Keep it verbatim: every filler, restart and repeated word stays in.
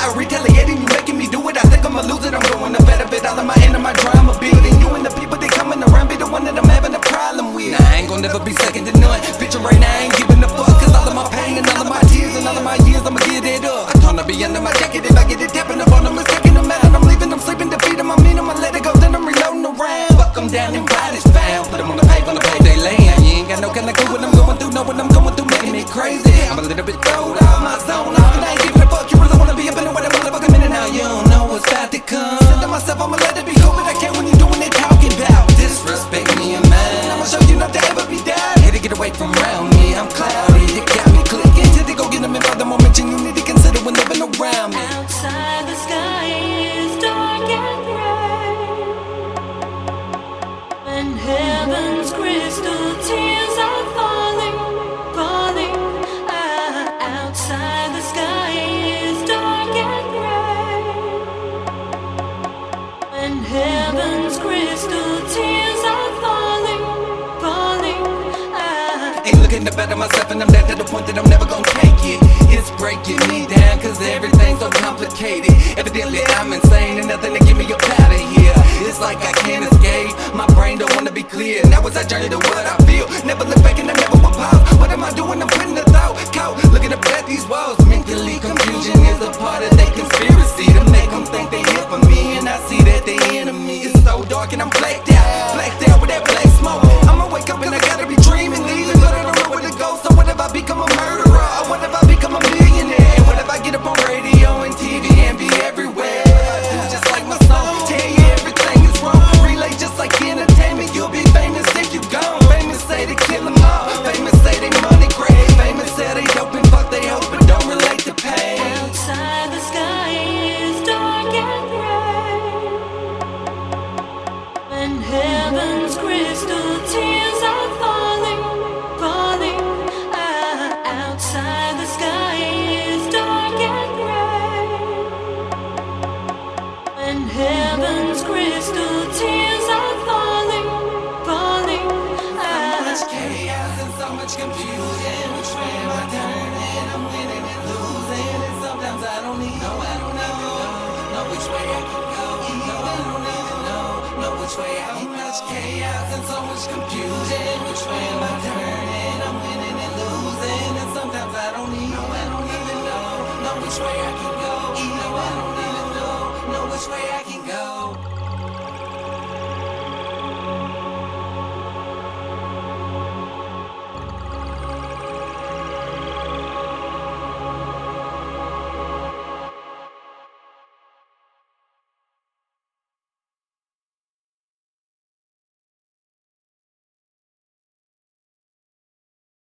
style retaliating, you making me do it. I think I'ma lose it, I'm going to bet of it. All of my end of my drama building. You and the people that coming around be the one that I'm having a problem with. Nah, I ain't gon' never be second to none. Picture right now, I ain't giving a fuck. Cause all of my pain and all of my tears and all of my years, I'ma get it up. I turn to be under my jacket if I get it tapping up on them, it's taking them out. I'm leaving them sleeping, defeat them, I mean I'ma let it go, then I'm reloading around. Fuck them down and ride is found. Put them on the pave, on the pave they land. You ain't got no kind of clue what I'm going through, know what I'm going through, making me crazy. I'm a little bit cold out my zone, off, and I ain't giving a fuck. You really wanna be up in the way that motherfucking minute now. You don't know what's about to come. Said to myself, I'ma let it be cool, but I can't when you doing it, talking about disrespect me and mine. I'ma show you not to ever be down. Here to get away from around me, I'm cloudy, you got me clicking. Till they go get them in further momentum, you need to consider when living around me. Outside the sky is dark and gray, and heaven's crystal tears are falling, falling. Ah, outside the sky is dark and gray, and heaven's crystal tears are falling, falling. Ah. Ain't looking to better myself, and I'm down to the point that I'm never gonna take it. It's breaking me down, cause everything's so complicated. Evidently I'm insane, and nothing to get me up out of here. It's like I can't escape, my brain don't wanna be clear. Now as I journey to what I feel, never look back and I never will pause. What am I doing? I'm putting the thought caught, looking up at these walls. Mentally, confusion is a part of their conspiracy to make them think they here for me, and I see that they enemy. It's so dark and I'm blacked out, blacked out with that black smoke. I'ma wake up and I gotta be dreaming, leaving, but I don't know where to go. So what if I become a murderer? Or what if I become a millionaire? And what if I get up on radio and T V and be everywhere? Just like my song, tell you everything is wrong. Relay just like entertainment, you'll be famous if you gone. Famous say to kill them all, famous say they money great. Famous say they dope and fuck they hope, but don't relate to pain. Outside the sky is dark and gray, and heaven's crystal tears are falling, falling. Ah, outside the sky is dark and gray, and heaven's crystal tears are falling, falling. So much Ah. chaos and so much confusion. Which way am I turning? I'm winning and losing, and sometimes I don't even know. I don't even know, know which way I can go. No, I don't even know, know which way I can go. So much chaos and so much confusion. Which way am I turning? I'm winning and losing, and sometimes I don't even know. I don't even know, know which way I can go.